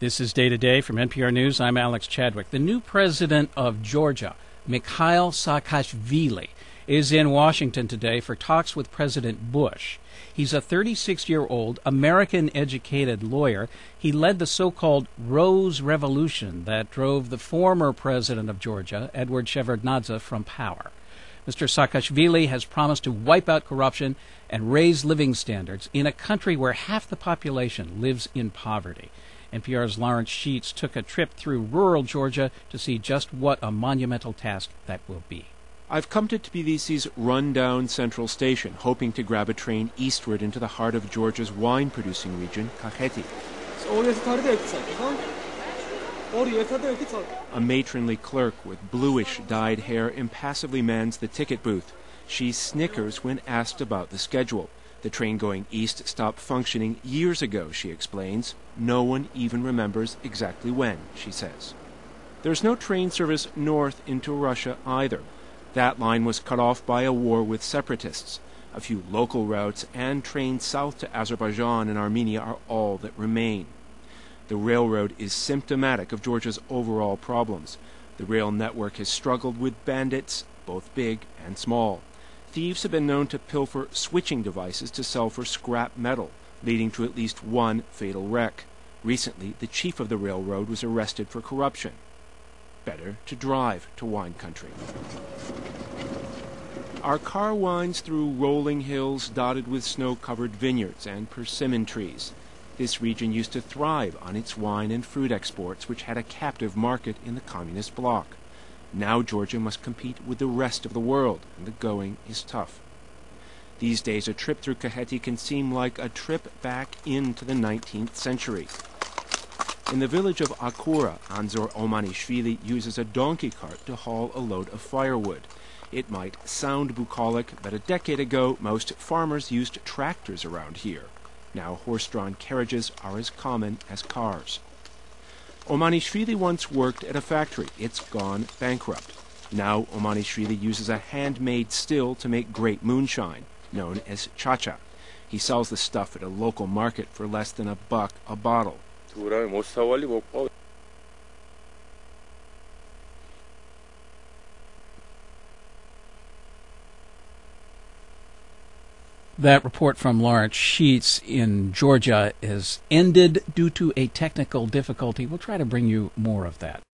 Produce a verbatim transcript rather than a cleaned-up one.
This is Day to Day from N P R News. I'm Alex Chadwick. The new president of Georgia, Mikhail Saakashvili, is in Washington today for talks with President Bush. He's a thirty-six-year-old American-educated lawyer. He led the so-called Rose Revolution that drove the former president of Georgia, Edward Shevardnadze, from power. Mister Saakashvili has promised to wipe out corruption and raise living standards in a country where half the population lives in poverty. N P R's Lawrence Sheets took a trip through rural Georgia to see just what a monumental task that will be. I've come to Tbilisi's run-down central station, hoping to grab a train eastward into the heart of Georgia's wine-producing region, Kakheti. A matronly clerk with bluish-dyed hair impassively mans the ticket booth. She snickers when asked about the schedule. The train going east stopped functioning years ago, she explains. No one even remembers exactly when, she says. There's no train service north into Russia either. That line was cut off by a war with separatists. A few local routes and trains south to Azerbaijan and Armenia are all that remain. The railroad is symptomatic of Georgia's overall problems. The rail network has struggled with bandits, both big and small. Thieves have been known to pilfer switching devices to sell for scrap metal, leading to at least one fatal wreck. Recently, the chief of the railroad was arrested for corruption. Better to drive to wine country. Our car winds through rolling hills dotted with snow-covered vineyards and persimmon trees. This region used to thrive on its wine and fruit exports, which had a captive market in the communist bloc. Now Georgia must compete with the rest of the world, and the going is tough. These days, a trip through Kakheti can seem like a trip back into the nineteenth century. In the village of Akura, Anzor Omanishvili uses a donkey cart to haul a load of firewood. It might sound bucolic, but a decade ago, most farmers used tractors around here. Now horse-drawn carriages are as common as cars. Omanishvili once worked at a factory. It's gone bankrupt. Now Omanishvili uses a handmade still to make great moonshine, known as chacha. He sells the stuff at a local market for less than a buck a bottle. That report from Lawrence Sheets in Georgia is ended due to a technical difficulty. We'll try to bring you more of that.